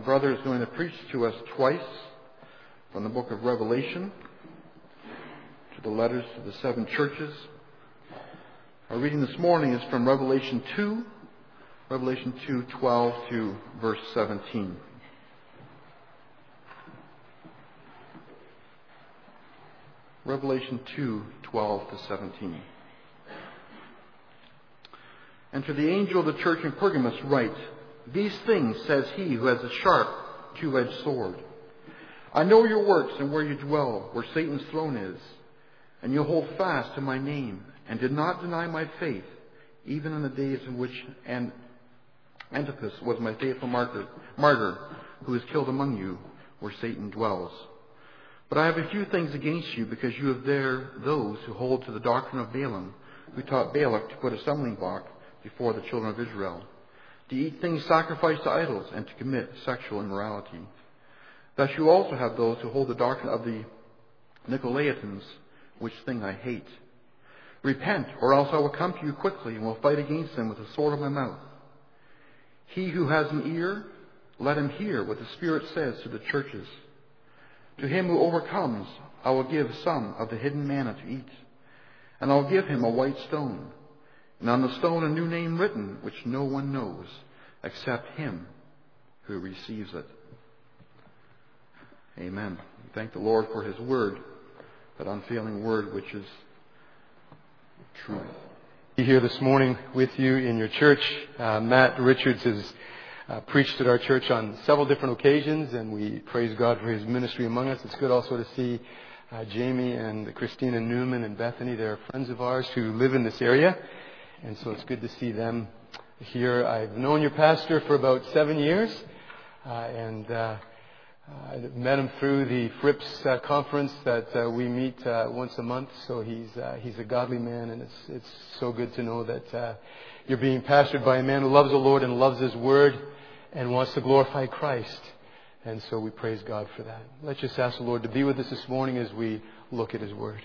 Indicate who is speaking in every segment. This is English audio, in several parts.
Speaker 1: brother is going to preach to us twice from the book of Revelation to the letters to the 7 churches. Our reading this morning is from Revelation 2:12 to verse 17. Revelation 2:12 to 17. And to the angel of the church in Pergamos write, "These things says he who has a sharp, two-edged sword. I know your works and where you dwell, where Satan's throne is, and you hold fast to my name, and did not deny my faith, even in the days in which Antipas was my faithful martyr, who is killed among you, where Satan dwells. But I have a few things against you, because you have there those who hold to the doctrine of Balaam, who taught Balak to put a stumbling block before the children of Israel, to eat things sacrificed to idols, and to commit sexual immorality. Thus you also have those who hold the doctrine of the Nicolaitans, which thing I hate. Repent, or else I will come to you quickly, and will fight against them with the sword of my mouth. He who has an ear, let him hear what the Spirit says to the churches. To him who overcomes, I will give some of the hidden manna to eat, and I will give him a white stone, and on the stone a new name written, which no one knows except him who receives it." Amen. We thank the Lord for his word, that unfailing word which is truth.
Speaker 2: Here this morning with you in your church. Matt Richards has preached at our church on several different occasions, and we praise God for his ministry among us. It's good also to see Jamie and Christina Newman and Bethany. They're friends of ours who live in this area, and so it's good to see them here. I've known your pastor for about 7 years, and I met him through the Frips conference that we meet once a month. So he's a godly man, and it's so good to know that you're being pastored by a man who loves the Lord and loves His Word and wants to glorify Christ. And so we praise God for that. Let's just ask the Lord to be with us this morning as we look at His Word.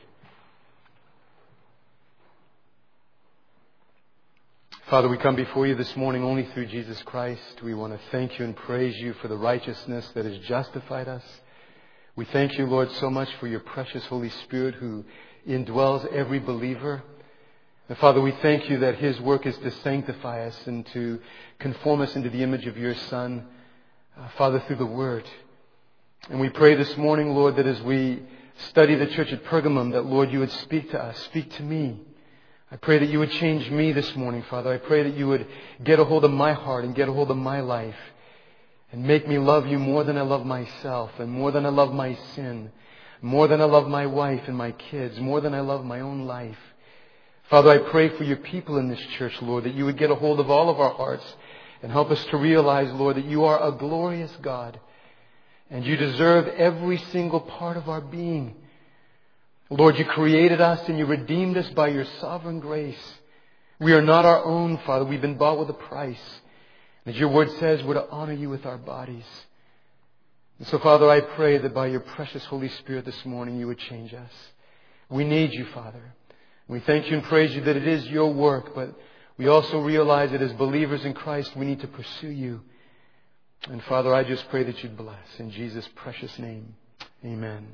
Speaker 2: Father, we come before you this morning only through Jesus Christ. We want to thank you and praise you for the righteousness that has justified us. We thank you, Lord, so much for your precious Holy Spirit who indwells every believer. And Father, we thank you that His work is to sanctify us and to conform us into the image of your Son, Father, through the Word. And we pray this morning, Lord, that as we study the church at Pergamum, that, Lord, you would speak to us, speak to me. I pray that you would change me this morning, Father. I pray that you would get a hold of my heart and get a hold of my life and make me love you more than I love myself and more than I love my sin, more than I love my wife and my kids, more than I love my own life. Father, I pray for your people in this church, Lord, that you would get a hold of all of our hearts and help us to realize, Lord, that you are a glorious God and you deserve every single part of our being. Lord, you created us and you redeemed us by your sovereign grace. We are not our own, Father. We've been bought with a price. As your word says, we're to honor you with our bodies. And so, Father, I pray that by your precious Holy Spirit this morning, you would change us. We need you, Father. We thank you and praise you that it is your work, but we also realize that as believers in Christ, we need to pursue you. And Father, I just pray that you'd bless. In Jesus' precious name, amen.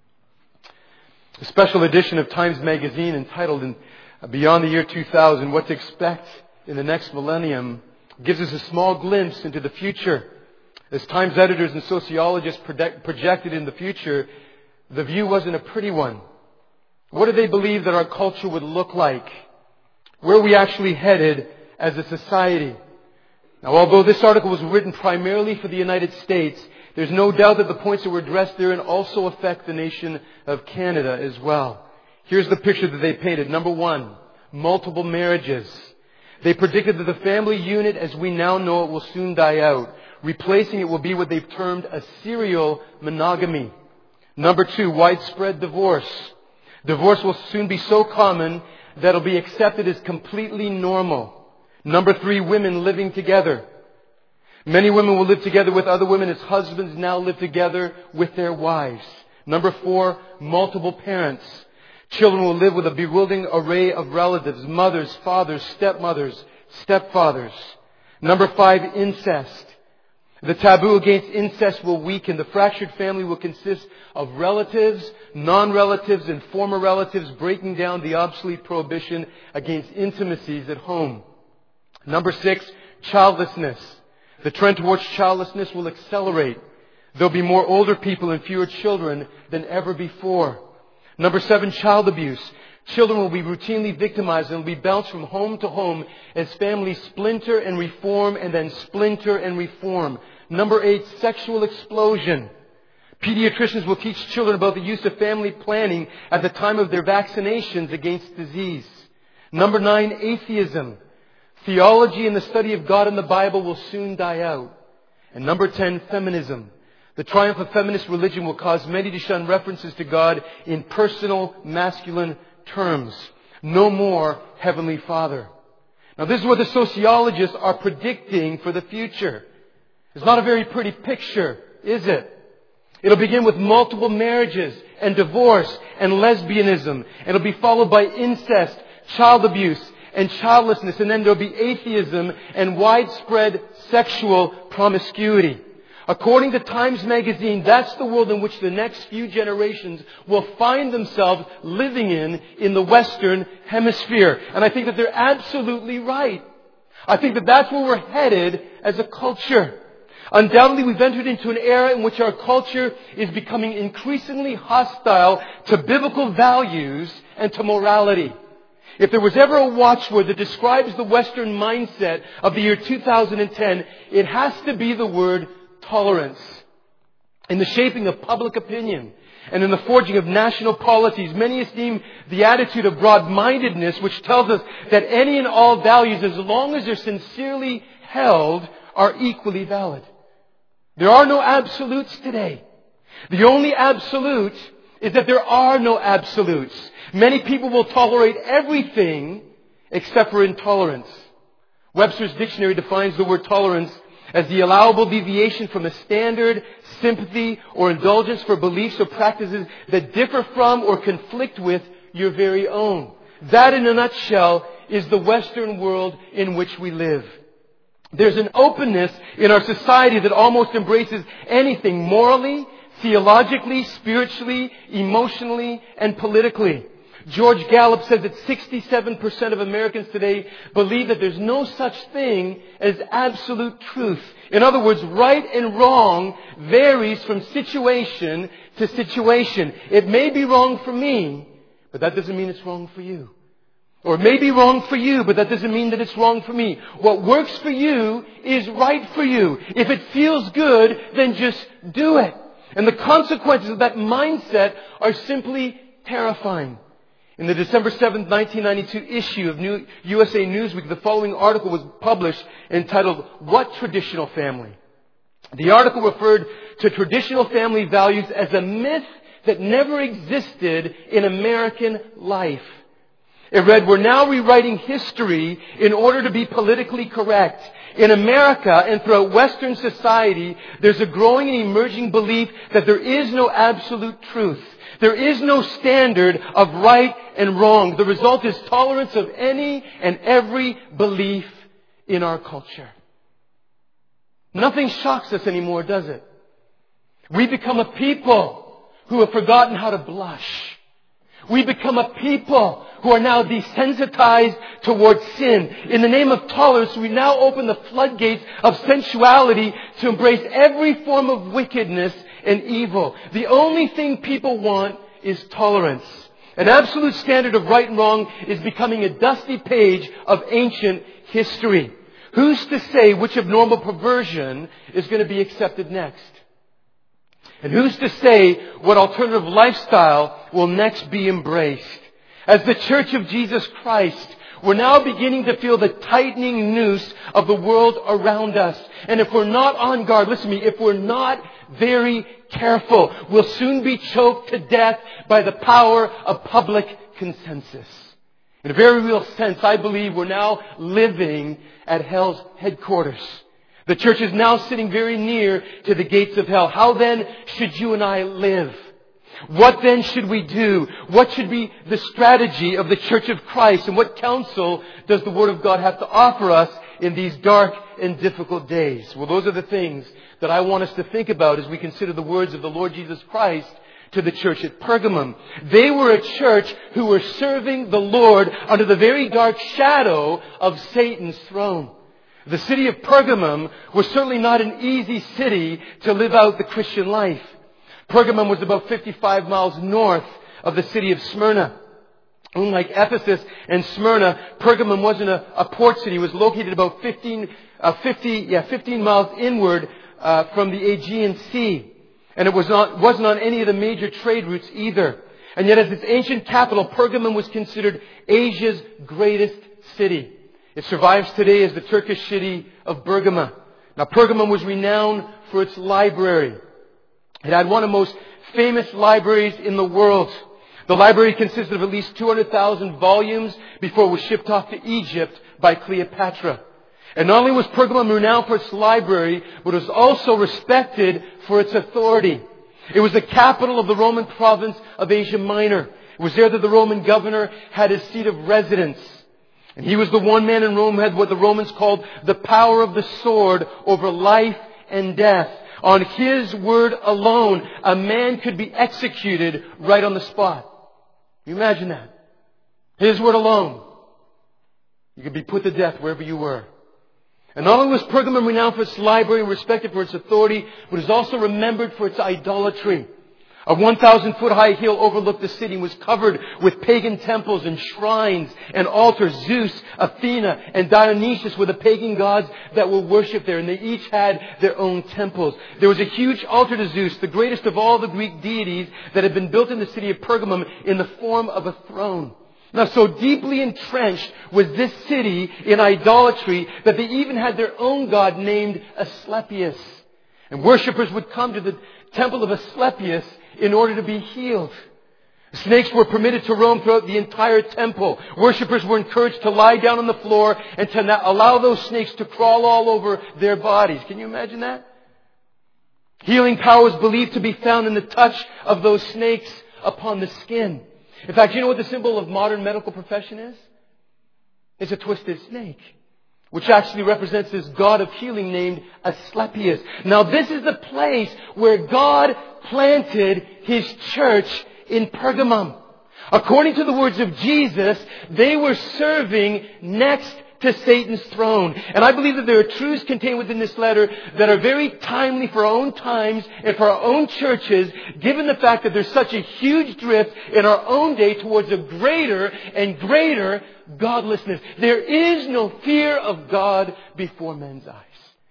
Speaker 2: A special edition of Times Magazine entitled Beyond the Year 2000, What to Expect in the Next Millennium, gives us a small glimpse into the future. As Times editors and sociologists projected in the future, the view wasn't a pretty one. What did they believe that our culture would look like? Where are we actually headed as a society? Now, although this article was written primarily for the United States, there's no doubt that the points that were addressed therein also affect the nation of Canada as well. Here's the picture that they painted. Number 1, multiple marriages. They predicted that the family unit as we now know it will soon die out. Replacing it will be what they've termed a serial monogamy. Number 2, widespread divorce. Divorce will soon be so common that it'll be accepted as completely normal. Number 3, women living together. Many women will live together with other women as husbands now live together with their wives. Number 4, multiple parents. Children will live with a bewildering array of relatives, mothers, fathers, stepmothers, stepfathers. Number 5, incest. The taboo against incest will weaken. The fractured family will consist of relatives, non-relatives, and former relatives, breaking down the obsolete prohibition against intimacies at home. Number 6, childlessness. The trend towards childlessness will accelerate. There'll be more older people and fewer children than ever before. Number 7, child abuse. Children will be routinely victimized and will be bounced from home to home as families splinter and reform and then splinter and reform. Number 8, sexual explosion. Pediatricians will teach children about the use of family planning at the time of their vaccinations against disease. Number 9, atheism. Theology and the study of God in the Bible will soon die out. And number 10, feminism. The triumph of feminist religion will cause many to shun references to God in personal, masculine terms. No more Heavenly Father. Now this is what the sociologists are predicting for the future. It's not a very pretty picture, is it? It'll begin with multiple marriages and divorce and lesbianism. And it'll be followed by incest, child abuse, and childlessness. And then there'll be atheism and widespread sexual promiscuity. According to Times Magazine, that's the world in which the next few generations will find themselves living in the Western Hemisphere. And I think that they're absolutely right. I think that that's where we're headed as a culture. Undoubtedly, we've entered into an era in which our culture is becoming increasingly hostile to biblical values and to morality. If there was ever a watchword that describes the Western mindset of the year 2010, it has to be the word tolerance. In the shaping of public opinion and in the forging of national policies, many esteem the attitude of broad-mindedness, which tells us that any and all values, as long as they're sincerely held, are equally valid. There are no absolutes today. The only absolute is that there are no absolutes. Many people will tolerate everything except for intolerance. Webster's dictionary defines the word tolerance as the allowable deviation from a standard, sympathy, or indulgence for beliefs or practices that differ from or conflict with your very own. That, in a nutshell, is the Western world in which we live. There's an openness in our society that almost embraces anything morally, theologically, spiritually, emotionally, and politically. George Gallup says that 67% of Americans today believe that there's no such thing as absolute truth. In other words, right and wrong varies from situation to situation. It may be wrong for me, but that doesn't mean it's wrong for you. Or it may be wrong for you, but that doesn't mean that it's wrong for me. What works for you is right for you. If it feels good, then just do it. And the consequences of that mindset are simply terrifying. In the December 7th, 1992 issue of USA Newsweek, the following article was published entitled, "What Traditional Family?" The article referred to traditional family values as a myth that never existed in American life. It read, "We're now rewriting history in order to be politically correct. In America and throughout Western society, there's a growing and emerging belief that there is no absolute truth. There is no standard of right and wrong. The result is tolerance of any and every belief in our culture." Nothing shocks us anymore, does it? We become a people who have forgotten how to blush. We become a people who are now desensitized towards sin. In the name of tolerance, we now open the floodgates of sensuality to embrace every form of wickedness and evil. The only thing people want is tolerance. An absolute standard of right and wrong is becoming a dusty page of ancient history. Who's to say which abnormal perversion is going to be accepted next? And who's to say what alternative lifestyle will next be embraced? As the Church of Jesus Christ, we're now beginning to feel the tightening noose of the world around us. And if we're not on guard, listen to me, if we're not very careful, we'll soon be choked to death by the power of public consensus. In a very real sense, I believe we're now living at hell's headquarters. The church is now sitting very near to the gates of hell. How then should you and I live? What then should we do? What should be the strategy of the Church of Christ? And what counsel does the Word of God have to offer us in these dark and difficult days? Well, those are the things that I want us to think about as we consider the words of the Lord Jesus Christ to the church at Pergamum. They were a church who were serving the Lord under the very dark shadow of Satan's throne. The city of Pergamum was certainly not an easy city to live out the Christian life. Pergamum was about 55 miles north of the city of Smyrna. Unlike Ephesus and Smyrna, Pergamum wasn't a port city. It was located about 15 miles inward from the Aegean Sea. And it wasn't on any of the major trade routes either. And yet as its ancient capital, Pergamum was considered Asia's greatest city. It survives today as the Turkish city of Bergama. Now, Pergamum was renowned for its library. It had one of the most famous libraries in the world. The library consisted of at least 200,000 volumes before it was shipped off to Egypt by Cleopatra. And not only was Pergamum renowned for its library, but it was also respected for its authority. It was the capital of the Roman province of Asia Minor. It was there that the Roman governor had his seat of residence. And he was the one man in Rome who had what the Romans called the power of the sword over life and death. On his word alone, a man could be executed right on the spot. Can you imagine that? His word alone. You could be put to death wherever you were. And not only was Pergamum renowned for its library and respected for its authority, but it was also remembered for its idolatry. A 1,000-foot high hill overlooked the city and was covered with pagan temples and shrines and altars. Zeus, Athena, and Dionysus were the pagan gods that were worshipped there, and they each had their own temples. There was a huge altar to Zeus, the greatest of all the Greek deities, that had been built in the city of Pergamum in the form of a throne. Now, so deeply entrenched was this city in idolatry that they even had their own god named Asclepius. And worshippers would come to the temple of Asclepius in order to be healed. Snakes were permitted to roam throughout the entire temple. Worshippers were encouraged to lie down on the floor and to not allow those snakes to crawl all over their bodies. Can you imagine that? Healing power was believed to be found in the touch of those snakes upon the skin. In fact, you know what the symbol of modern medical profession is? It's a twisted snake, which actually represents this god of healing named Asclepius. Now, this is the place where God planted His church in Pergamum. According to the words of Jesus, they were serving next to Satan's throne. And I believe that there are truths contained within this letter that are very timely for our own times and for our own churches, given the fact that there's such a huge drift in our own day towards a greater and greater godlessness. There is no fear of God before men's eyes.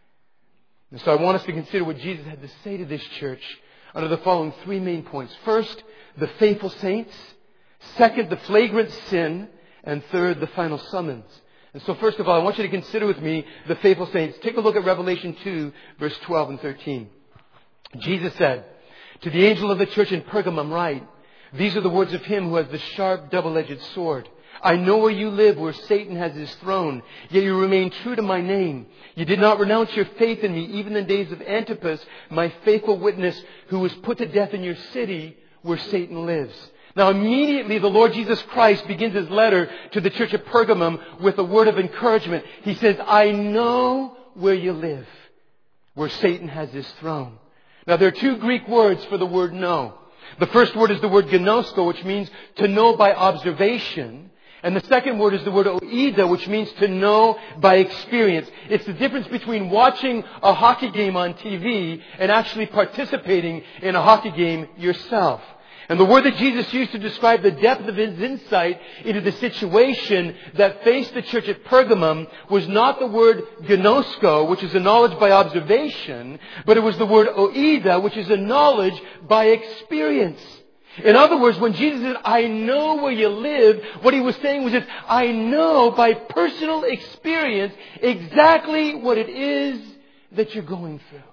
Speaker 2: And so I want us to consider what Jesus had to say to this church under the following three main points. First, the faithful saints. Second, the flagrant sin. And third, the final summons. And so first of all, I want you to consider with me the faithful saints. Take a look at Revelation 2, verse 12 and 13. Jesus said, "To the angel of the church in Pergamum write, these are the words of Him who has the sharp, double-edged sword. I know where you live, where Satan has his throne, yet you remain true to my name. You did not renounce your faith in me, even in the days of Antipas, my faithful witness, who was put to death in your city where Satan lives." Now immediately the Lord Jesus Christ begins His letter to the church of Pergamum with a word of encouragement. He says, "I know where you live, where Satan has his throne." Now there are two Greek words for the word know. The first word is the word gnosko, which means to know by observation. And the second word is the word oida, which means to know by experience. It's the difference between watching a hockey game on TV and actually participating in a hockey game yourself. And the word that Jesus used to describe the depth of His insight into the situation that faced the church at Pergamum was not the word gnosko, which is a knowledge by observation, but it was the word oida, which is a knowledge by experience. In other words, when Jesus said, "I know where you live," what He was saying was this: I know by personal experience exactly what it is that you're going through.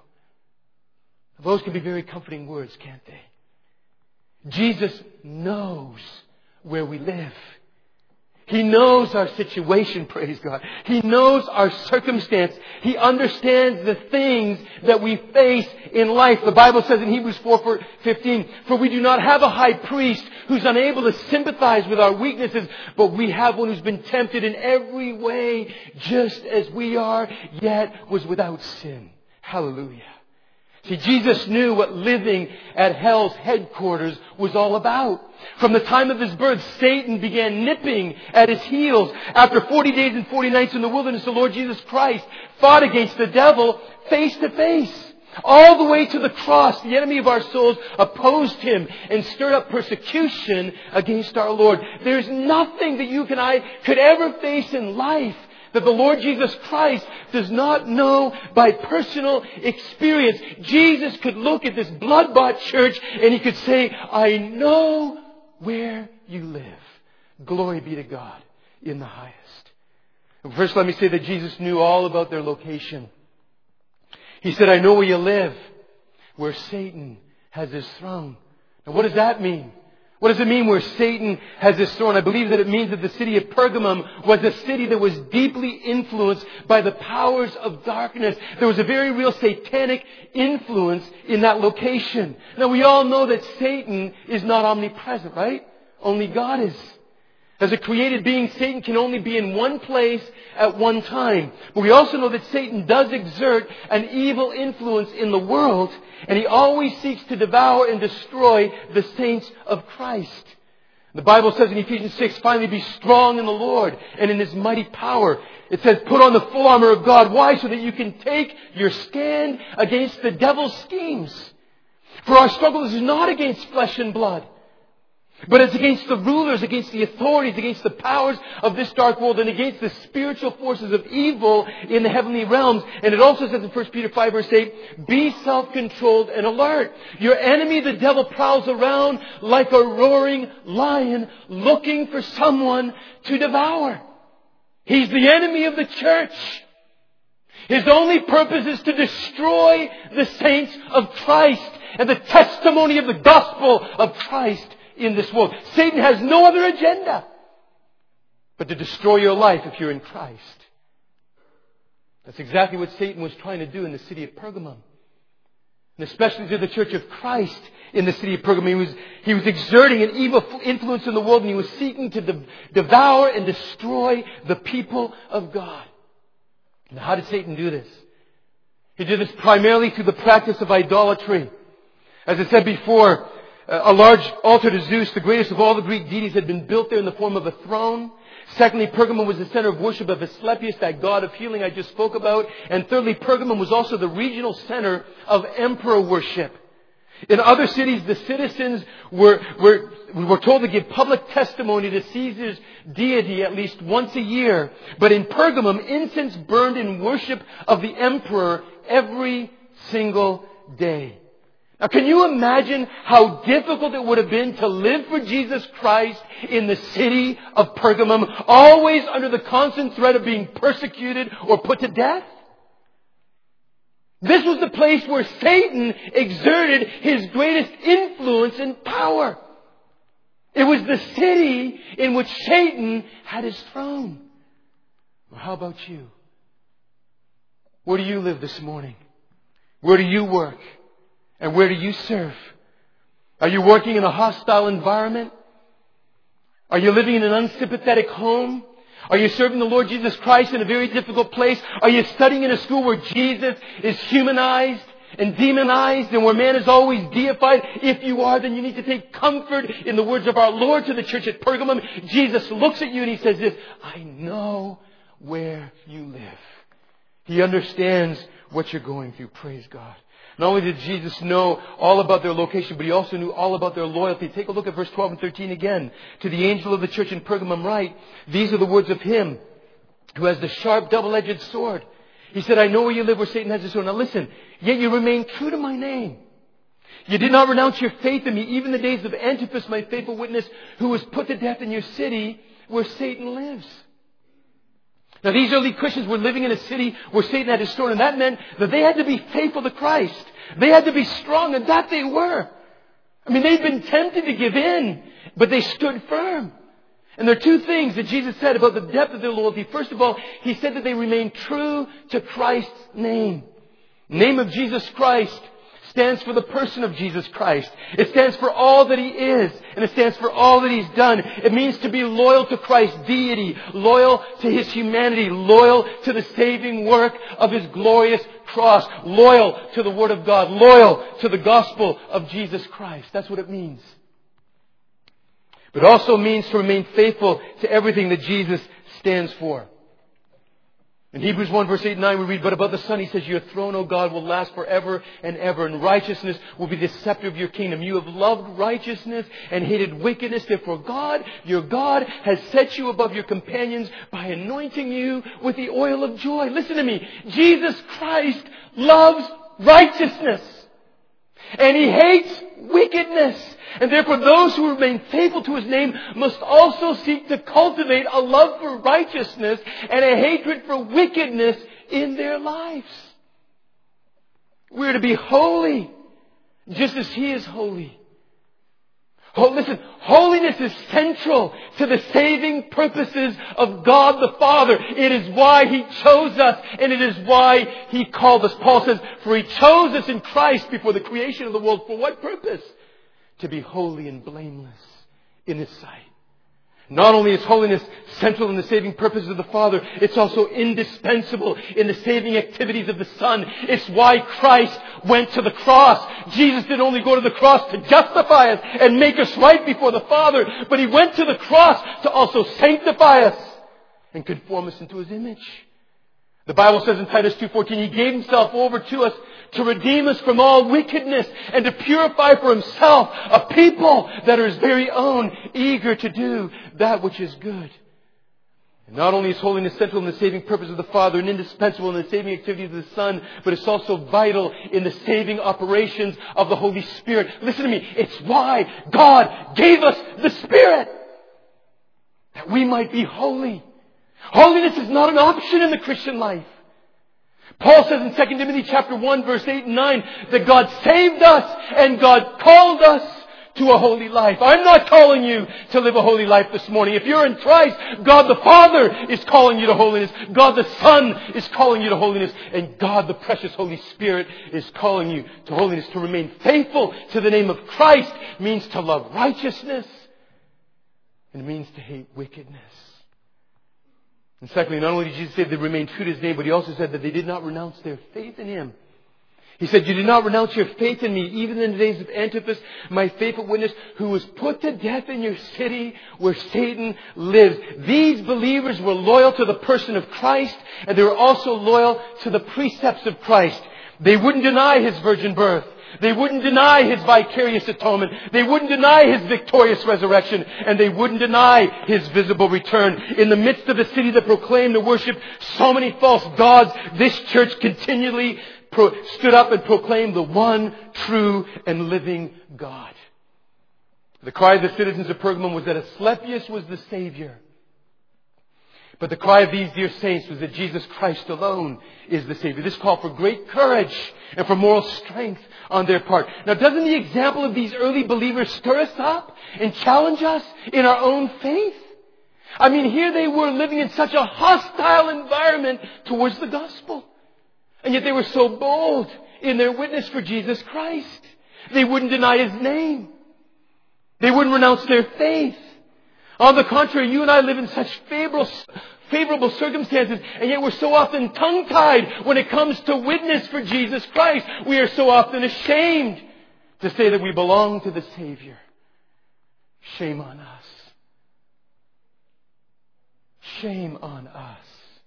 Speaker 2: Those can be very comforting words, can't they? Jesus knows where we live. He knows our situation, praise God. He knows our circumstance. He understands the things that we face in life. The Bible says in Hebrews 4:15, "For we do not have a high priest who's unable to sympathize with our weaknesses, but we have one who's been tempted in every way, just as we are, yet was without sin." Hallelujah. See, Jesus knew what living at hell's headquarters was all about. From the time of His birth, Satan began nipping at His heels. After 40 days and 40 nights in the wilderness, the Lord Jesus Christ fought against the devil face to face. All the way to the cross, the enemy of our souls opposed Him and stirred up persecution against our Lord. There's nothing that you and I could ever face in life that the Lord Jesus Christ does not know by personal experience. Jesus could look at this blood-bought church and He could say, "I know where you live." Glory be to God in the highest. First, let me say that Jesus knew all about their location. He said, "I know where you live, where Satan has his throne." Now, what does that mean? What does it mean where Satan has his throne? I believe that it means that the city of Pergamum was a city that was deeply influenced by the powers of darkness. There was a very real satanic influence in that location. Now, we all know that Satan is not omnipresent, right? Only God is. As a created being, Satan can only be in one place at one time. But we also know that Satan does exert an evil influence in the world, and he always seeks to devour and destroy the saints of Christ. The Bible says in Ephesians 6, "Finally be strong in the Lord and in His mighty power." It says, "Put on the full armor of God." Why? So that you can take your stand against the devil's schemes. For our struggle is not against flesh and blood, but it's against the rulers, against the authorities, against the powers of this dark world, and against the spiritual forces of evil in the heavenly realms. And it also says in 1 Peter 5 verse 8, "Be self-controlled and alert." Your enemy, the devil, prowls around like a roaring lion looking for someone to devour. He's the enemy of the church. His only purpose is to destroy the saints of Christ and the testimony of the gospel of Christ in this world. Satan has no other agenda but to destroy your life if you're in Christ. That's exactly what Satan was trying to do in the city of Pergamum. And especially to the church of Christ in the city of Pergamum. He was exerting an evil influence in the world, and he was seeking to devour and destroy the people of God. Now, how did Satan do this? He did this primarily through the practice of idolatry. As I said before, a large altar to Zeus, the greatest of all the Greek deities, had been built there in the form of a throne. Secondly, Pergamum was the center of worship of Asclepius, that god of healing I just spoke about. And thirdly, Pergamum was also the regional center of emperor worship. In other cities, the citizens were told to give public testimony to Caesar's deity at least once a year. But in Pergamum, incense burned in worship of the emperor every single day. Now, can you imagine how difficult it would have been to live for Jesus Christ in the city of Pergamum, always under the constant threat of being persecuted or put to death? This was the place where Satan exerted his greatest influence and power. It was the city in which Satan had his throne. Well, how about you? Where do you live this morning? Where do you work? And where do you serve? Are you working in a hostile environment? Are you living in an unsympathetic home? Are you serving the Lord Jesus Christ in a very difficult place? Are you studying in a school where Jesus is humanized and demonized and where man is always deified? If you are, then you need to take comfort in the words of our Lord to the church at Pergamum. Jesus looks at you and He says this, "I know where you live." He understands what you're going through. Praise God. Not only did Jesus know all about their location, but He also knew all about their loyalty. Take a look at verse 12 and 13 again. "To the angel of the church in Pergamum write, these are the words of Him who has the sharp double-edged sword. He said, I know where you live, where Satan has his sword. Now listen, yet you remain true to my name. You did not renounce your faith in me, even the days of Antipas, my faithful witness, who was put to death in your city where Satan lives." Now, these early Christians were living in a city where Satan had his sword, and that meant that they had to be faithful to Christ. They had to be strong, and that they were. I mean, they'd been tempted to give in, but they stood firm. And there are two things that Jesus said about the depth of their loyalty. First of all, He said that they remain true to Christ's name. The name of Jesus Christ stands for the person of Jesus Christ. It stands for all that He is, and it stands for all that He's done. It means to be loyal to Christ's deity, loyal to His humanity, loyal to the saving work of His glorious cross, loyal to the Word of God, loyal to the gospel of Jesus Christ. That's what it means. But it also means to remain faithful to everything that Jesus stands for. In Hebrews 1 verse 8 and 9 we read, "But about the Son He says, Your throne, O God, will last forever and ever, and righteousness will be the scepter of your kingdom. You have loved righteousness and hated wickedness. Therefore God, your God, has set you above your companions by anointing you with the oil of joy." Listen to me. Jesus Christ loves righteousness. And He hates wickedness. And therefore those who remain faithful to His name must also seek to cultivate a love for righteousness and a hatred for wickedness in their lives. We're to be holy, just as He is holy. Listen, holiness is central to the saving purposes of God the Father. It is why He chose us, and it is why He called us. Paul says, "For He chose us in Christ before the creation of the world." For what purpose? To be holy and blameless in His sight. Not only is holiness central in the saving purposes of the Father, it's also indispensable in the saving activities of the Son. It's why Christ went to the cross. Jesus didn't only go to the cross to justify us and make us right before the Father, but He went to the cross to also sanctify us and conform us into His image. The Bible says in Titus 2:14, He gave Himself over to us to redeem us from all wickedness and to purify for Himself a people that are His very own, eager to do that which is good. And not only is holiness central in the saving purpose of the Father and indispensable in the saving activities of the Son, but it's also vital in the saving operations of the Holy Spirit. Listen to me. It's why God gave us the Spirit, that we might be holy. Holiness is not an option in the Christian life. Paul says in 2 Timothy chapter 1 verse 8 and 9 that God saved us and God called us to a holy life. I'm not calling you to live a holy life this morning. If you're in Christ, God the Father is calling you to holiness. God the Son is calling you to holiness. And God the precious Holy Spirit is calling you to holiness. To remain faithful to the name of Christ means to love righteousness. And it means to hate wickedness. And secondly, not only did Jesus say they remained true to His name, but He also said that they did not renounce their faith in Him. He said, "You did not renounce your faith in me, even in the days of Antipas, my faithful witness, who was put to death in your city where Satan lives." These believers were loyal to the person of Christ, and they were also loyal to the precepts of Christ. They wouldn't deny His virgin birth. They wouldn't deny His vicarious atonement. They wouldn't deny His victorious resurrection. And they wouldn't deny His visible return. In the midst of a city that proclaimed and worshipped so many false gods, this church continually stood up and proclaimed the one true and living God. The cry of the citizens of Pergamum was that Asclepius was the Savior. But the cry of these dear saints was that Jesus Christ alone is the Savior. This called for great courage and for moral strength on their part. Now, doesn't the example of these early believers stir us up and challenge us in our own faith? I mean, here they were living in such a hostile environment towards the gospel. And yet they were so bold in their witness for Jesus Christ. They wouldn't deny His name. They wouldn't renounce their faith. On the contrary, you and I live in such favorable circumstances, and yet we're so often tongue-tied when it comes to witness for Jesus Christ. We are so often ashamed to say that we belong to the Savior. Shame on us. Shame on us.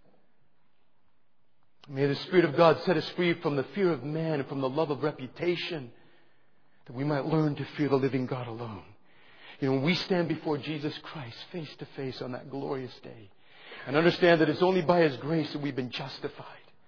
Speaker 2: May the Spirit of God set us free from the fear of man and from the love of reputation, that we might learn to fear the living God alone. You know, when we stand before Jesus Christ face to face on that glorious day and understand that it's only by His grace that we've been justified,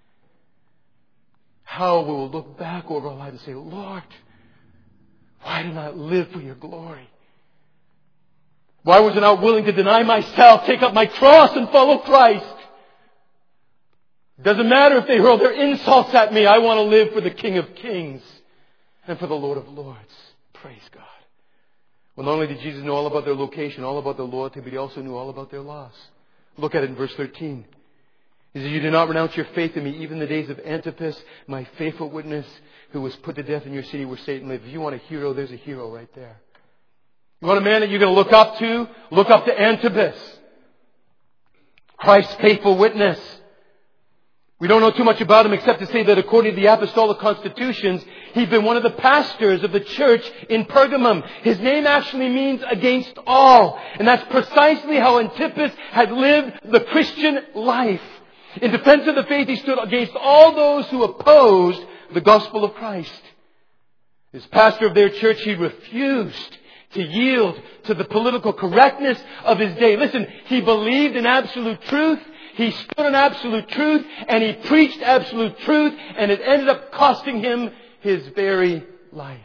Speaker 2: how we will look back over our lives and say, "Lord, why did I live for your glory? Why was I not willing to deny myself, take up my cross and follow Christ? Doesn't matter if they hurl their insults at me. I want to live for the King of Kings and for the Lord of Lords." Praise God. Well, not only did Jesus know all about their location, all about their loyalty, but He also knew all about their loss. Look at it in verse 13. He says, you did not renounce your faith in me, even the days of Antipas, my faithful witness, who was put to death in your city where Satan lived. If you want a hero, there's a hero right there. You want a man that you're going to look up to? Look up to Antipas, Christ's faithful witness. We don't know too much about him except to say that according to the apostolic constitutions, he'd been one of the pastors of the church in Pergamum. His name actually means against all. And that's precisely how Antipas had lived the Christian life. In defense of the faith, he stood against all those who opposed the gospel of Christ. As pastor of their church, he refused to yield to the political correctness of his day. Listen, he believed in absolute truth. He stood on absolute truth, and he preached absolute truth, and it ended up costing him his very life.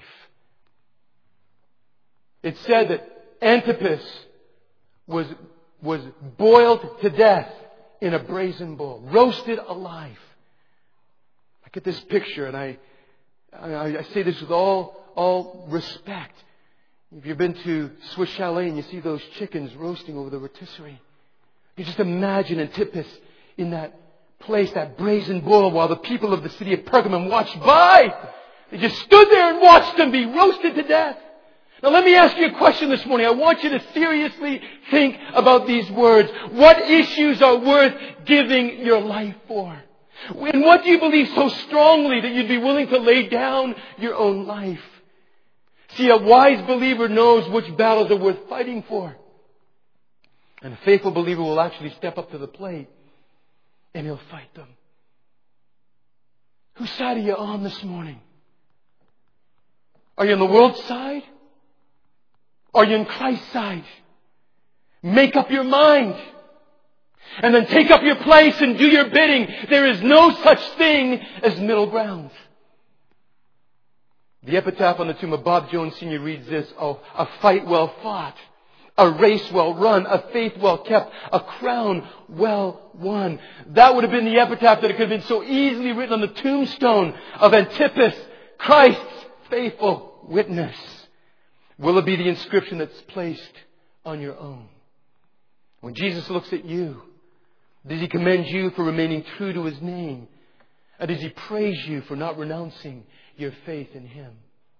Speaker 2: It's said that Antipas was boiled to death in a brazen bull, roasted alive. I get this picture, and I say this with all respect. If you've been to Swiss Chalet and you see those chickens roasting over the rotisserie, you just imagine Antipas in that place, that brazen bull, while the people of the city of Pergamum watched by. They just stood there and watched him be roasted to death. Now let me ask you a question this morning. I want you to seriously think about these words. What issues are worth giving your life for? And what do you believe so strongly that you'd be willing to lay down your own life? See, a wise believer knows which battles are worth fighting for. And a faithful believer will actually step up to the plate and he'll fight them. Whose side are you on this morning? Are you on the world's side? Are you in Christ's side? Make up your mind. And then take up your place and do your bidding. There is no such thing as middle ground. The epitaph on the tomb of Bob Jones Sr. reads this: oh, a fight well fought, a race well run, a faith well kept, a crown well won. That would have been the epitaph that it could have been so easily written on the tombstone of Antipas, Christ's faithful witness. Will it be the inscription that's placed on your own? When Jesus looks at you, does He commend you for remaining true to His name? And does He praise you for not renouncing your faith in Him?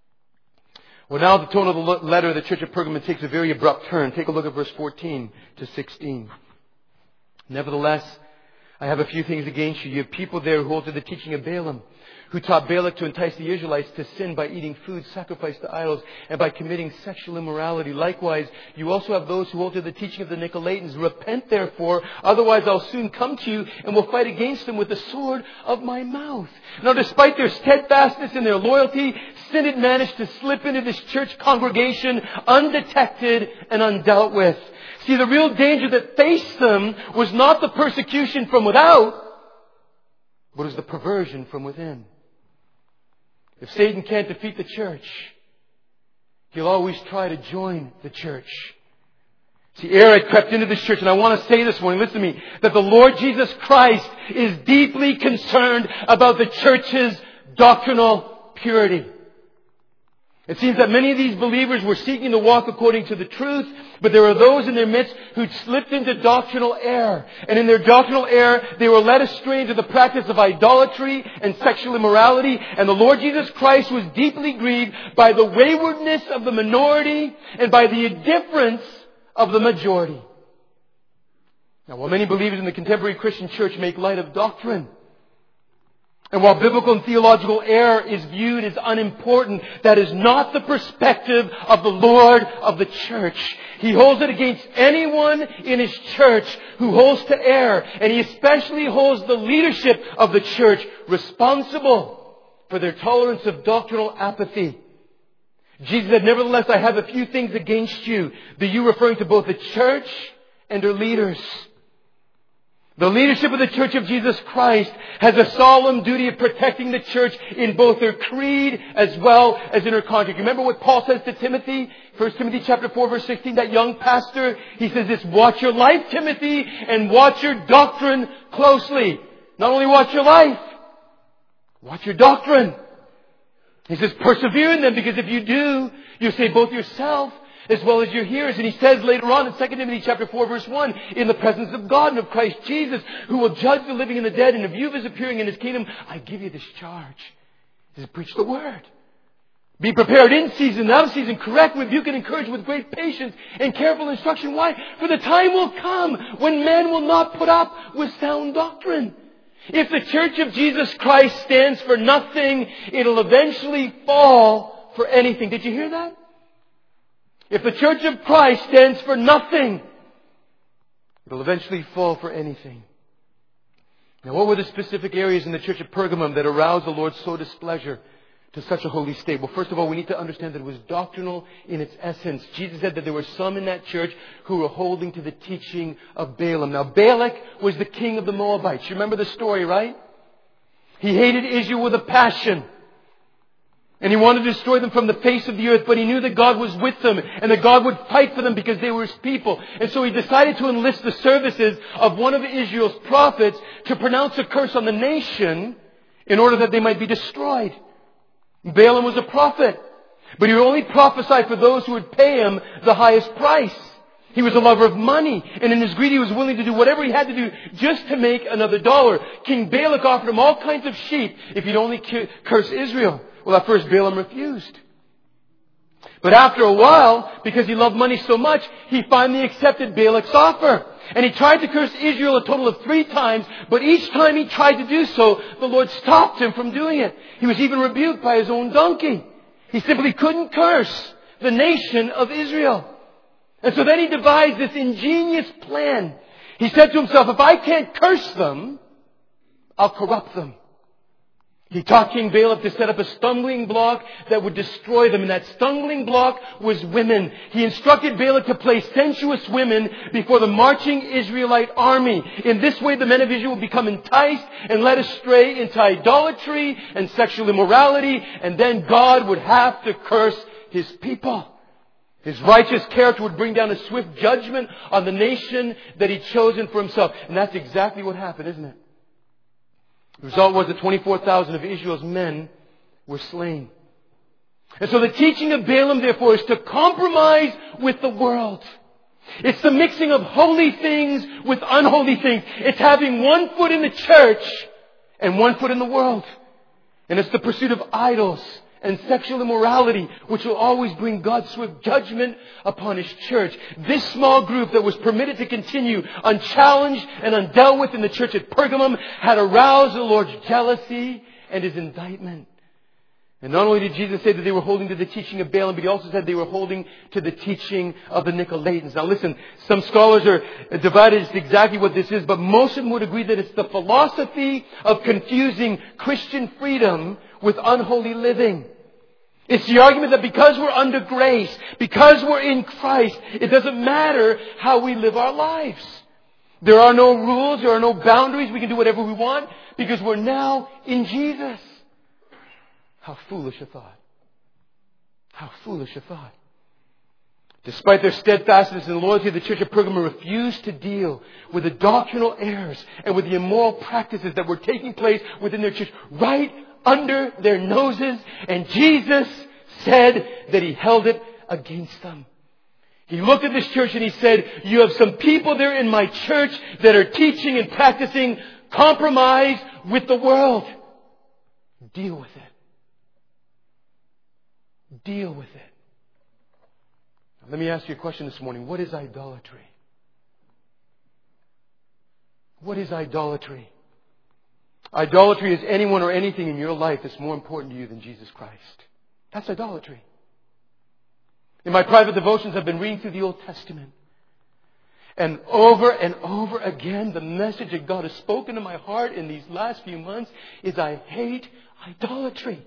Speaker 2: Well, now the tone of the letter of the church of Pergamum takes a very abrupt turn. Take a look at verse 14 to 16. Nevertheless, I have a few things against you. You have people there who hold to the teaching of Balaam, who taught Balak to entice the Israelites to sin by eating food sacrificed to idols and by committing sexual immorality. Likewise, you also have those who hold to the teaching of the Nicolaitans. Repent, therefore, otherwise I'll soon come to you and will fight against them with the sword of my mouth. Now, despite their steadfastness and their loyalty, sin had managed to slip into this church congregation undetected and undealt with. See, the real danger that faced them was not the persecution from without, but it was the perversion from within. If Satan can't defeat the church, he'll always try to join the church. See, error had crept into this church, and I want to say this morning, listen to me, that the Lord Jesus Christ is deeply concerned about the church's doctrinal purity. It seems that many of these believers were seeking to walk according to the truth, but there are those in their midst who slipped into doctrinal error. And in their doctrinal error, they were led astray into the practice of idolatry and sexual immorality. And the Lord Jesus Christ was deeply grieved by the waywardness of the minority and by the indifference of the majority. Now, while many believers in the contemporary Christian church make light of doctrine, and while biblical and theological error is viewed as unimportant, that is not the perspective of the Lord of the church. He holds it against anyone in His church who holds to error. And He especially holds the leadership of the church responsible for their tolerance of doctrinal apathy. Jesus said, nevertheless, I have a few things against you. The you referring to both the church and her leaders. The leadership of the Church of Jesus Christ has a solemn duty of protecting the church in both her creed as well as in her conduct. Remember what Paul says to Timothy? 1 Timothy chapter 4 verse 16, that young pastor, he says this: watch your life, Timothy, and watch your doctrine closely. Not only watch your life, watch your doctrine. He says persevere in them, because if you do, you'll save both yourself as well as your hearers. And he says later on in 2 Timothy chapter 4 verse 1, in the presence of God and of Christ Jesus, who will judge the living and the dead, in the view of His appearing in His kingdom, I give you this charge. Is to preach the Word. Be prepared in season, out of season, correct, rebuke, and encourage with great patience and careful instruction. Why? For the time will come when men will not put up with sound doctrine. If the Church of Jesus Christ stands for nothing, it'll eventually fall for anything. Did you hear that? If the Church of Christ stands for nothing, it'll eventually fall for anything. Now, what were the specific areas in the church of Pergamum that aroused the Lord's so displeasure to such a holy state? Well, first of all, we need to understand that it was doctrinal in its essence. Jesus said that there were some in that church who were holding to the teaching of Balaam. Now, Balak was the king of the Moabites. You remember the story, right? He hated Israel with a passion. And he wanted to destroy them from the face of the earth, but he knew that God was with them and that God would fight for them because they were His people. And so he decided to enlist the services of one of Israel's prophets to pronounce a curse on the nation in order that they might be destroyed. Balaam was a prophet, but he would only prophesy for those who would pay him the highest price. He was a lover of money, and in his greed he was willing to do whatever he had to do just to make another dollar. King Balak offered him all kinds of sheep if he'd only curse Israel. Well, at first Balaam refused. But after a while, because he loved money so much, he finally accepted Balak's offer. And he tried to curse Israel a total of 3 times, but each time he tried to do so, the Lord stopped him from doing it. He was even rebuked by his own donkey. He simply couldn't curse the nation of Israel. And so then he devised this ingenious plan. He said to himself, if I can't curse them, I'll corrupt them. He taught King Balak to set up a stumbling block that would destroy them. And that stumbling block was women. He instructed Balak to place sensuous women before the marching Israelite army. In this way, the men of Israel would become enticed and led astray into idolatry and sexual immorality. And then God would have to curse His people. His righteous character would bring down a swift judgment on the nation that He'd chosen for Himself. And that's exactly what happened, isn't it? The result was that 24,000 of Israel's men were slain. And so the teaching of Balaam, therefore, is to compromise with the world. It's the mixing of holy things with unholy things. It's having one foot in the church and one foot in the world. And it's the pursuit of idols and sexual immorality, which will always bring God's swift judgment upon His church. This small group that was permitted to continue unchallenged and undealt with in the church at Pergamum had aroused the Lord's jealousy and His indictment. And not only did Jesus say that they were holding to the teaching of Balaam, but He also said they were holding to the teaching of the Nicolaitans. Now listen, some scholars are divided as to exactly what this is, but most of them would agree that it's the philosophy of confusing Christian freedom with unholy living. It's the argument that because we're under grace, because we're in Christ, it doesn't matter how we live our lives. There are no rules, there are no boundaries, we can do whatever we want because we're now in Jesus. How foolish a thought. How foolish a thought. Despite their steadfastness and loyalty, the church of Pergamum refused to deal with the doctrinal errors and with the immoral practices that were taking place within their church right under their noses. And Jesus said that He held it against them. He looked at this church and He said, you have some people there in my church that are teaching and practicing compromise with the world. Deal with it. Deal with it. Now, let me ask you a question this morning. What is idolatry? What is idolatry? Idolatry is anyone or anything in your life that's more important to you than Jesus Christ. That's idolatry. In my private devotions, I've been reading through the Old Testament. And over again, the message that God has spoken to my heart in these last few months is I hate idolatry.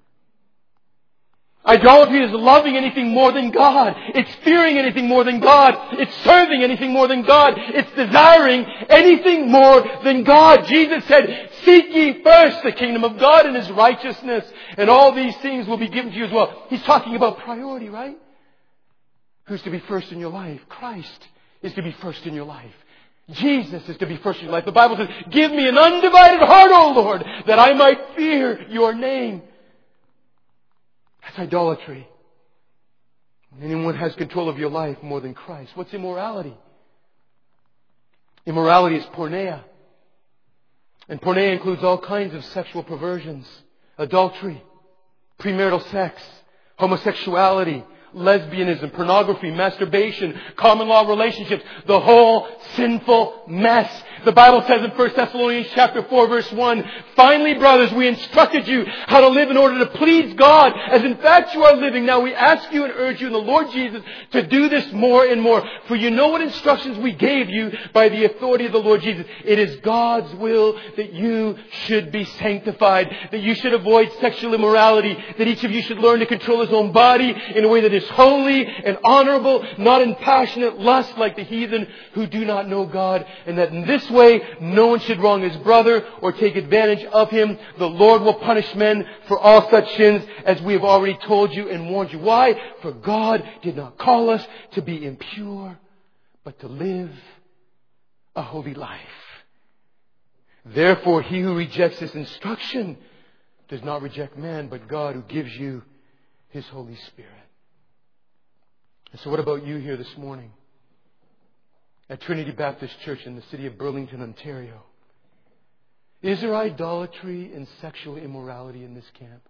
Speaker 2: Idolatry is loving anything more than God. It's fearing anything more than God. It's serving anything more than God. It's desiring anything more than God. Jesus said, seek ye first the kingdom of God and His righteousness, and all these things will be given to you as well. He's talking about priority, right? Who's to be first in your life? Christ is to be first in your life. Jesus is to be first in your life. The Bible says, give me an undivided heart, O Lord, that I might fear your name. That's idolatry. Anyone has control of your life more than Christ. What's immorality? Immorality is porneia. And porneia includes all kinds of sexual perversions. Adultery, premarital sex, homosexuality, lesbianism, pornography, masturbation, common law relationships, the whole sinful mess. The Bible says in 1 Thessalonians chapter 4 verse 1, finally, brothers, we instructed you how to live in order to please God, as in fact you are living. Now we ask you and urge you in the Lord Jesus to do this more and more. For you know what instructions we gave you by the authority of the Lord Jesus. It is God's will that you should be sanctified, that you should avoid sexual immorality, that each of you should learn to control his own body in a way that is holy and honorable, not in passionate lust like the heathen who do not know God, and that in this way no one should wrong his brother or take advantage of him. The Lord will punish men for all such sins, as we have already told you and warned you. Why? For God did not call us to be impure, but to live a holy life. Therefore, he who rejects this instruction does not reject man, but God, who gives you his Holy Spirit. And so what about you here this morning at Trinity Baptist Church in the city of Burlington, Ontario? Is there idolatry and sexual immorality in this camp?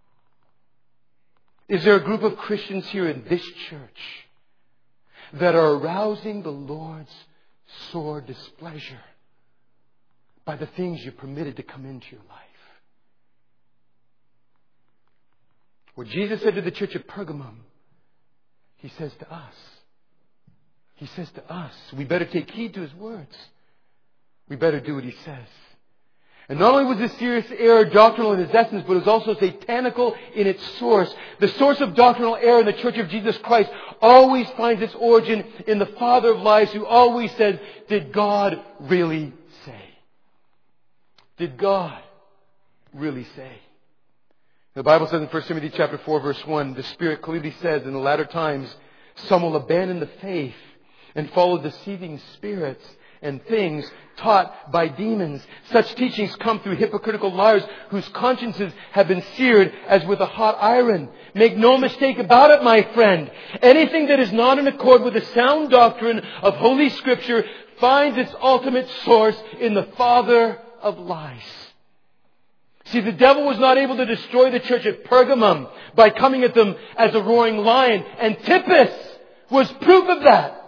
Speaker 2: Is there a group of Christians here in this church that are arousing the Lord's sore displeasure by the things you permitted to come into your life? What Jesus said to the church at Pergamum, He says to us. He says to us, we better take heed to His words. We better do what He says. And not only was this serious error doctrinal in its essence, but it was also satanical in its source. The source of doctrinal error in the Church of Jesus Christ always finds its origin in the father of lies, who always says, did God really say? Did God really say? The Bible says in 1 Timothy chapter 4 verse 1, the Spirit clearly says in the latter times, some will abandon the faith and follow deceiving spirits and things taught by demons. Such teachings come through hypocritical liars whose consciences have been seared as with a hot iron. Make no mistake about it, my friend. Anything that is not in accord with the sound doctrine of Holy Scripture finds its ultimate source in the father of lies. See, the devil was not able to destroy the church at Pergamum by coming at them as a roaring lion. Antipas was proof of that.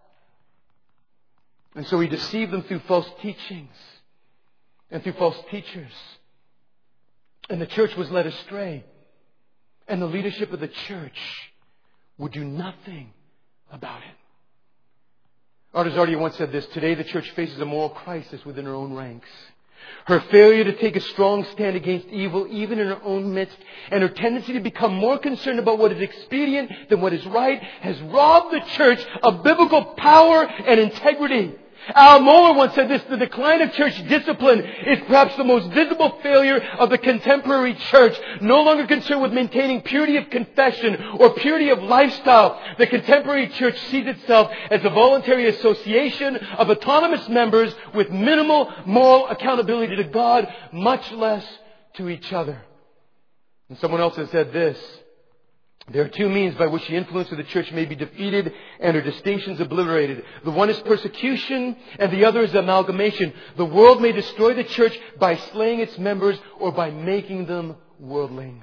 Speaker 2: And so he deceived them through false teachings and through false teachers. And the church was led astray. And the leadership of the church would do nothing about it. Artaxerxes once said this, today the church faces a moral crisis within her own ranks. Her failure to take a strong stand against evil, even in her own midst, and her tendency to become more concerned about what is expedient than what is right, has robbed the church of biblical power and integrity. Al Mohler once said this, the decline of church discipline is perhaps the most visible failure of the contemporary church. No longer concerned with maintaining purity of confession or purity of lifestyle, the contemporary church sees itself as a voluntary association of autonomous members with minimal moral accountability to God, much less to each other. And someone else has said this, there are two means by which the influence of the church may be defeated and her distinctions obliterated. The one is persecution and the other is amalgamation. The world may destroy the church by slaying its members or by making them worldlings.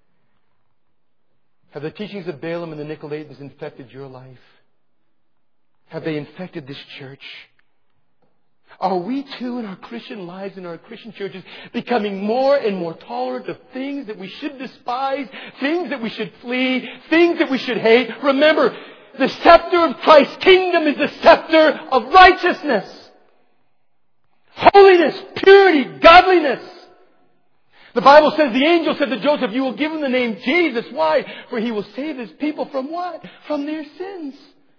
Speaker 2: Have the teachings of Balaam and the Nicolaitans infected your life? Have they infected this church? Are we too in our Christian lives, in our Christian churches, becoming more and more tolerant of things that we should despise, things that we should flee, things that we should hate? Remember, the scepter of Christ's kingdom is the scepter of righteousness, holiness, purity, godliness. The Bible says, the angel said to Joseph, you will give him the name Jesus. Why? For he will save his people from what? From their sins.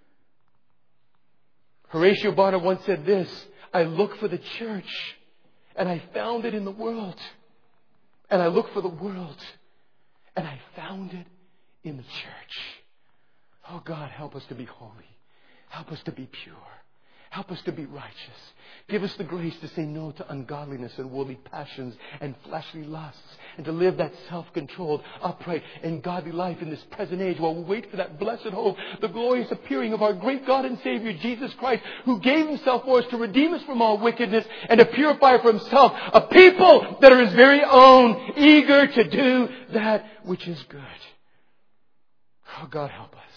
Speaker 2: Horatio Bonner once said this, I look for the church, and I found it in the world. And I look for the world, and I found it in the church. Oh God, help us to be holy. Help us to be pure. Help us to be righteous. Give us the grace to say no to ungodliness and worldly passions and fleshly lusts, and to live that self-controlled, upright, and godly life in this present age while we wait for that blessed hope, the glorious appearing of our great God and Savior, Jesus Christ, who gave Himself for us to redeem us from all wickedness and to purify for Himself a people that are His very own, eager to do that which is good. Oh, God, help us.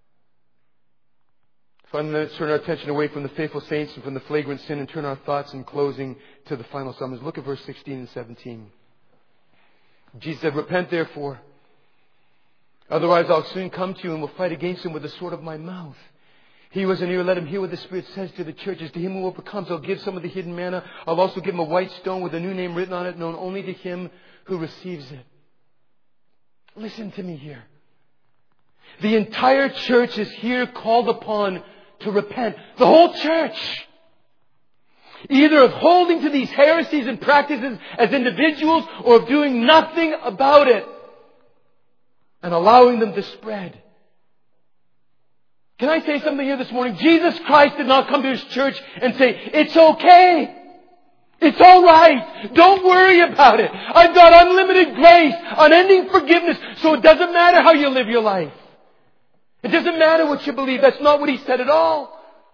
Speaker 2: Finally, let's turn our attention away from the faithful saints and from the flagrant sin and turn our thoughts in closing to the final summons. Look at verse 16 and 17. Jesus said, "Repent therefore, otherwise I'll soon come to you and will fight against him with the sword of my mouth. He who has an ear, let him hear what the Spirit says to the churches. To him who overcomes, I'll give some of the hidden manna. I'll also give him a white stone with a new name written on it, known only to him who receives it." Listen to me here. The entire church is here called upon to repent. The whole church. Either of holding to these heresies and practices as individuals or of doing nothing about it and allowing them to spread. Can I say something here this morning? Jesus Christ did not come to His church and say, "It's okay. It's all right. Don't worry about it. I've got unlimited grace, unending forgiveness, so it doesn't matter how you live your life. It doesn't matter what you believe." That's not what He said at all.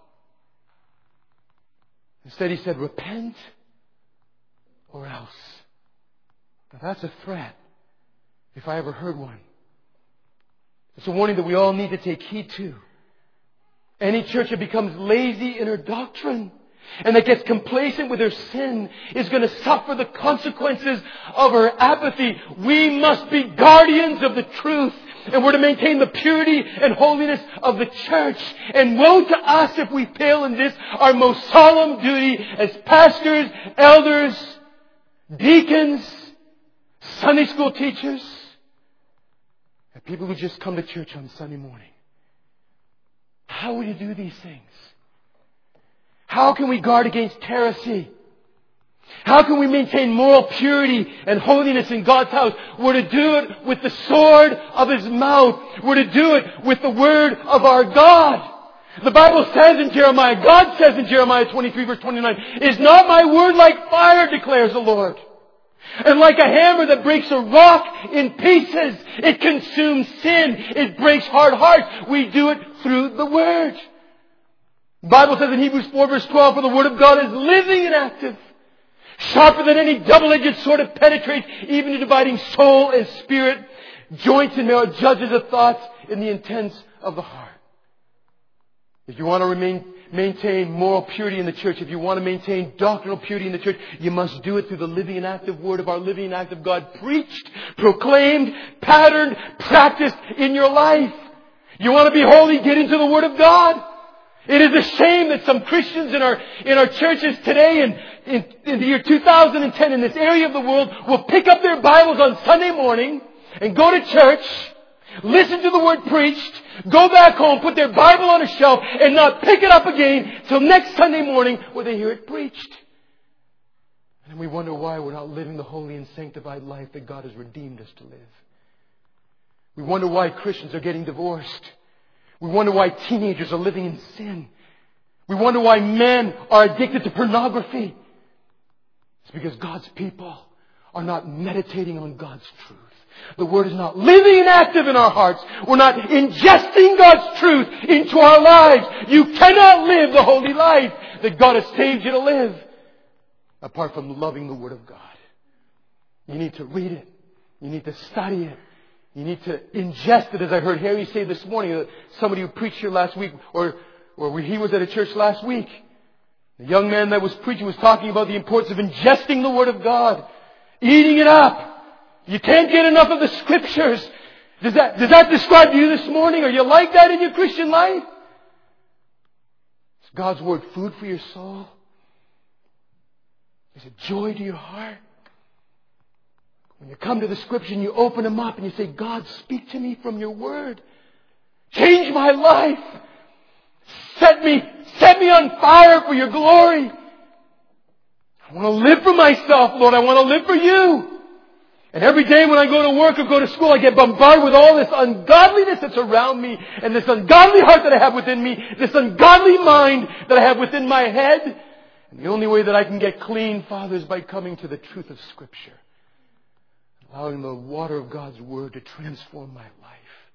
Speaker 2: Instead, He said, "Repent or else." Now that's a threat, if I ever heard one. It's a warning that we all need to take heed to. Any church that becomes lazy in her doctrine and that gets complacent with her sin is going to suffer the consequences of her apathy. We must be guardians of the truth, and we're to maintain the purity and holiness of the church. And woe to us if we fail in this, our most solemn duty as pastors, elders, deacons, Sunday school teachers, and people who just come to church on Sunday morning. How will you do these things? How can we guard against heresy? How can we maintain moral purity and holiness in God's house? We're to do it with the sword of His mouth. We're to do it with the word of our God. The Bible says in Jeremiah, God says in Jeremiah 23 verse 29, "Is not my word like fire, declares the Lord? And like a hammer that breaks a rock in pieces, it consumes sin. It breaks hard hearts." We do it through the Word. The Bible says in Hebrews 4 verse 12, "For the Word of God is living and active, sharper than any double-edged sword, it penetrates even to dividing soul and spirit, joints and marrow, judges the thoughts and the intents of the heart." If you want to maintain moral purity in the church, if you want to maintain doctrinal purity in the church, you must do it through the living and active Word of our living and active God, preached, proclaimed, patterned, practiced in your life. You want to be holy? Get into the Word of God. It is a shame that some Christians in our churches today in the year 2010 in this area of the world will pick up their Bibles on Sunday morning and go to church, listen to the Word preached, go back home, put their Bible on a shelf, and not pick it up again till next Sunday morning where they hear it preached. And we wonder why we're not living the holy and sanctified life that God has redeemed us to live. We wonder why Christians are getting divorced. We wonder why teenagers are living in sin. We wonder why men are addicted to pornography. It's because God's people are not meditating on God's truth. The Word is not living and active in our hearts. We're not ingesting God's truth into our lives. You cannot live the holy life that God has saved you to live apart from loving the Word of God. You need to read it. You need to study it. You need to ingest it, as I heard Harry say this morning. Somebody who preached here last week, or he was at a church last week. The young man that was preaching was talking about the importance of ingesting the Word of God, eating it up. You can't get enough of the Scriptures. Does that describe you this morning? Are you like that in your Christian life? Is God's Word food for your soul? Is it joy to your heart? When you come to the Scripture and you open them up and you say, "God, speak to me from your Word. Change my life. Set me on fire for your glory. I want to live for myself, Lord. I want to live for you." And every day when I go to work or go to school, I get bombarded with all this ungodliness that's around me, and this ungodly heart that I have within me, this ungodly mind that I have within my head. And the only way that I can get clean, Father, is by coming to the truth of Scripture. Allowing the water of God's Word to transform my life.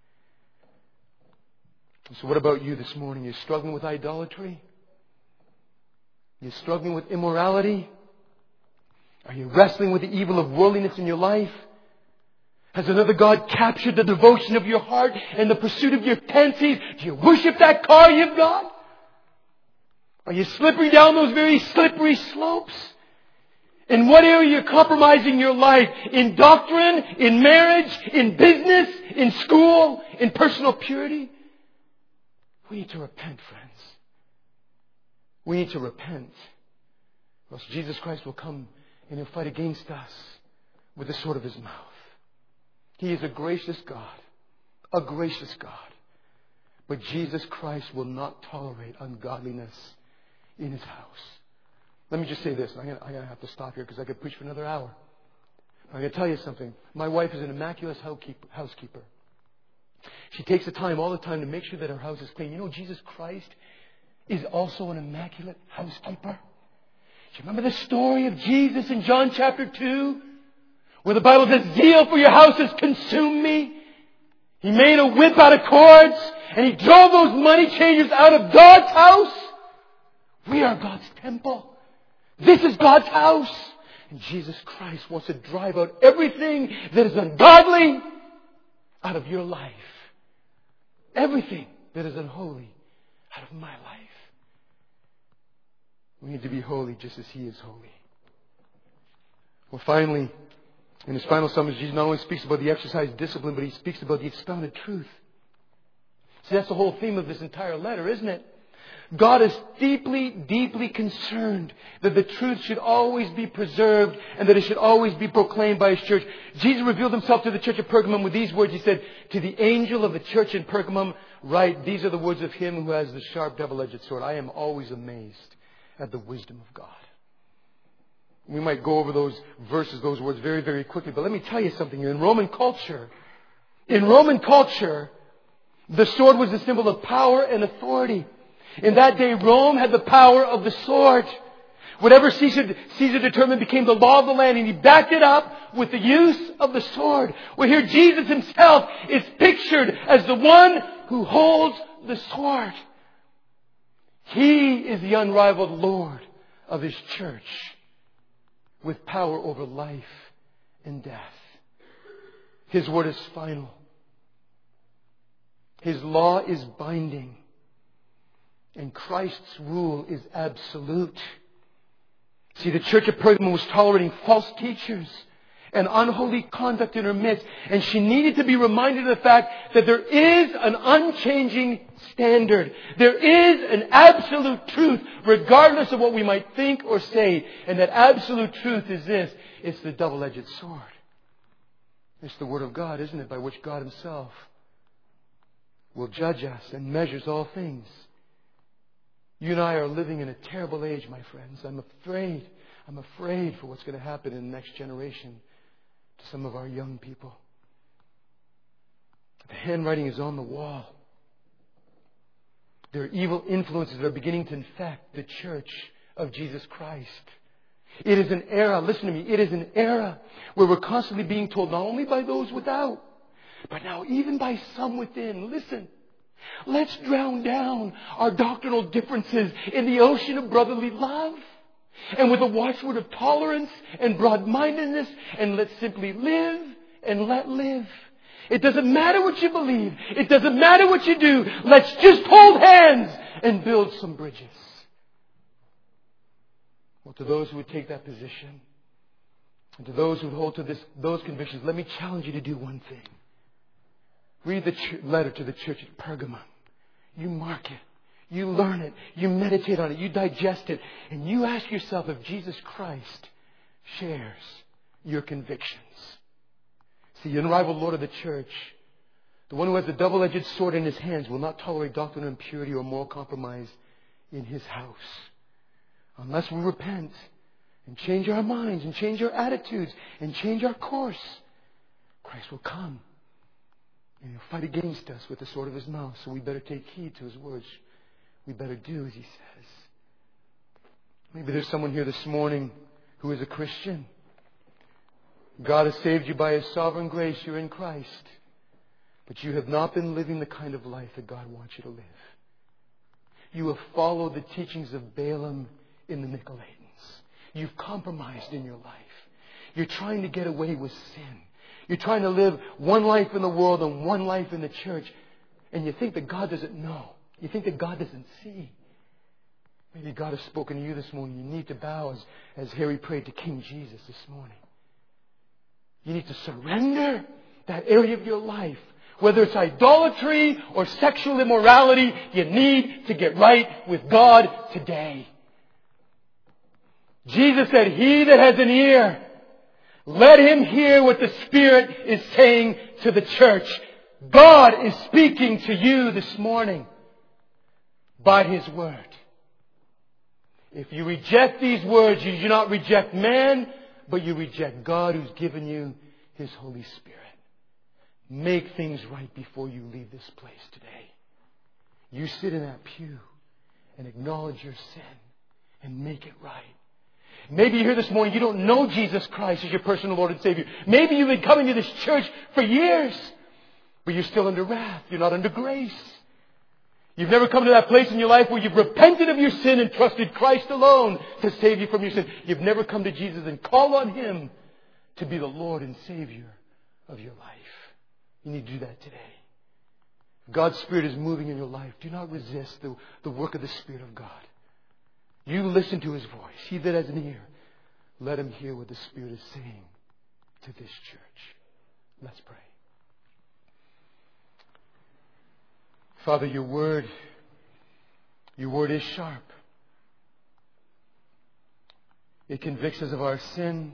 Speaker 2: So what about you this morning? You're struggling with idolatry? You're struggling with immorality? Are you wrestling with the evil of worldliness in your life? Has another god captured the devotion of your heart and the pursuit of your fancies? Do you worship that car you've got? Are you slipping down those very slippery slopes? In what area you're compromising your life? In doctrine, in marriage, in business, in school, in personal purity? We need to repent, friends. We need to repent. Or else Jesus Christ will come and He'll fight against us with the sword of His mouth. He is a gracious God. A gracious God. But Jesus Christ will not tolerate ungodliness in His house. Let me just say this. I'm going to have to stop here because I could preach for another hour. I'm going to tell you something. My wife is an immaculate housekeeper. She takes the time all the time to make sure that her house is clean. You know, Jesus Christ is also an immaculate housekeeper. Do you remember the story of Jesus in John chapter 2? Where the Bible says, zeal for your house has consumed me. He made a whip out of cords and He drove those money changers out of God's house. We are God's temple. This is God's house. And Jesus Christ wants to drive out everything that is ungodly out of your life. Everything that is unholy out of my life. We need to be holy just as He is holy. Well, finally, in His final summons, Jesus not only speaks about the exercise of discipline, but He speaks about the expounded truth. See, that's the whole theme of this entire letter, isn't it? God is deeply, deeply concerned that the truth should always be preserved and that it should always be proclaimed by His church. Jesus revealed Himself to the church of Pergamum with these words. He said, to the angel of the church in Pergamum, write, these are the words of Him who has the sharp double-edged sword. I am always amazed at the wisdom of God. We might go over those verses, those words very, very quickly. But let me tell you something. In Roman culture, the sword was a symbol of power and authority. In that day, Rome had the power of the sword. Whatever Caesar determined became the law of the land, and he backed it up with the use of the sword. Well, here Jesus Himself is pictured as the one who holds the sword. He is the unrivaled Lord of His church with power over life and death. His word is final. His law is binding. And Christ's rule is absolute. See, the church of Pergamum was tolerating false teachers and unholy conduct in her midst. And she needed to be reminded of the fact that there is an unchanging standard. There is an absolute truth, regardless of what we might think or say. And that absolute truth is this. It's the double-edged sword. It's the Word of God, isn't it? By which God Himself will judge us and measures all things. You and I are living in a terrible age, my friends. I'm afraid for what's going to happen in the next generation to some of our young people. The handwriting is on the wall. There are evil influences that are beginning to infect the church of Jesus Christ. It is an era, listen to me, it is an era where we're constantly being told, not only by those without, but now even by some within, listen, let's drown down our doctrinal differences in the ocean of brotherly love. And with a watchword of tolerance and broad-mindedness, and let's simply live and let live. It doesn't matter what you believe. It doesn't matter what you do. Let's just hold hands and build some bridges. Well, to those who would take that position, and to those who would hold to those convictions, let me challenge you to do one thing. Read the letter to the church at Pergamum. You mark it. You learn it. You meditate on it. You digest it. And you ask yourself if Jesus Christ shares your convictions. See, the unrivaled Lord of the church, the one who has the double-edged sword in His hands, will not tolerate doctrinal impurity or moral compromise in His house. Unless we repent and change our minds and change our attitudes and change our course Christ will come. And He'll fight against us with the sword of His mouth. So we better take heed to His words. We better do as He says. Maybe there's someone here this morning who is a Christian. God has saved you by His sovereign grace. You're in Christ. But you have not been living the kind of life that God wants you to live. You have followed the teachings of Balaam in the Nicolaitans. You've compromised in your life. You're trying to get away with sin. You're trying to live one life in the world and one life in the church. And you think that God doesn't know. You think that God doesn't see. Maybe God has spoken to you this morning. You need to bow as Harry prayed to King Jesus this morning. You need to surrender that area of your life. Whether it's idolatry or sexual immorality, you need to get right with God today. Jesus said, "He that has an ear, let him hear what the Spirit is saying to the church." God is speaking to you this morning by His Word. If you reject these words, you do not reject man, but you reject God who's given you His Holy Spirit. Make things right before you leave this place today. You sit in that pew and acknowledge your sin and make it right. Maybe you're here this morning, you don't know Jesus Christ as your personal Lord and Savior. Maybe you've been coming to this church for years, but you're still under wrath. You're not under grace. You've never come to that place in your life where you've repented of your sin and trusted Christ alone to save you from your sin. You've never come to Jesus and called on Him to be the Lord and Savior of your life. You need to do that today. God's Spirit is moving in your life. Do not resist the work of the Spirit of God. You listen to His voice. He that has an ear, let him hear what the Spirit is saying to this church. Let's pray. Father, your word is sharp. It convicts us of our sin,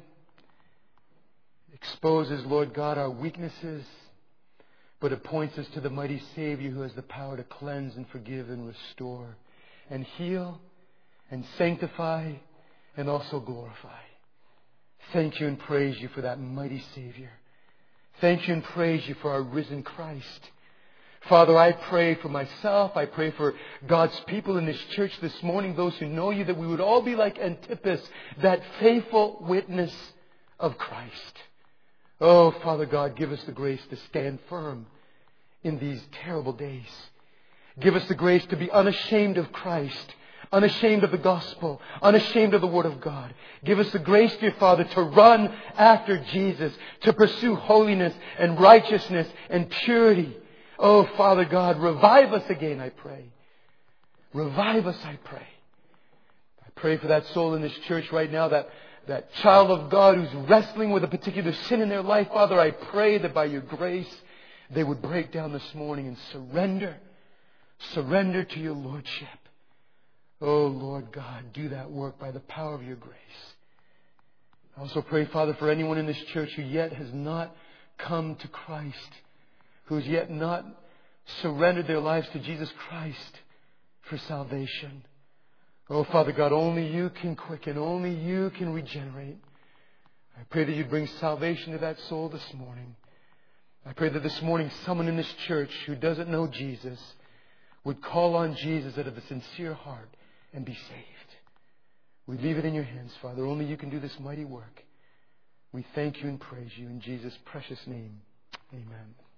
Speaker 2: exposes, Lord God, our weaknesses, but it points us to the mighty Savior who has the power to cleanse and forgive and restore and heal and sanctify and also glorify. Thank you and praise you for that mighty Savior. Thank you and praise you for our risen Christ. Father, I pray for myself. I pray for God's people in this church this morning, those who know you, that we would all be like Antipas, that faithful witness of Christ. Oh, Father God, give us the grace to stand firm in these terrible days. Give us the grace to be unashamed of Christ, unashamed of the gospel, unashamed of the Word of God. Give us the grace, dear Father, to run after Jesus, to pursue holiness and righteousness and purity. Oh, Father God, revive us again, I pray. Revive us, I pray. I pray for that soul in this church right now, that child of God who's wrestling with a particular sin in their life. Father, I pray that by your grace, they would break down this morning and surrender to your Lordship. Oh, Lord God, do that work by the power of your grace. I also pray, Father, for anyone in this church who yet has not come to Christ, who's yet not surrendered their lives to Jesus Christ for salvation. Oh, Father God, only you can quicken. Only you can regenerate. I pray that you bring salvation to that soul this morning. I pray that this morning someone in this church who doesn't know Jesus would call on Jesus out of a sincere heart and be saved. We leave it in your hands, Father. Only you can do this mighty work. We thank you and praise you in Jesus' precious name. Amen.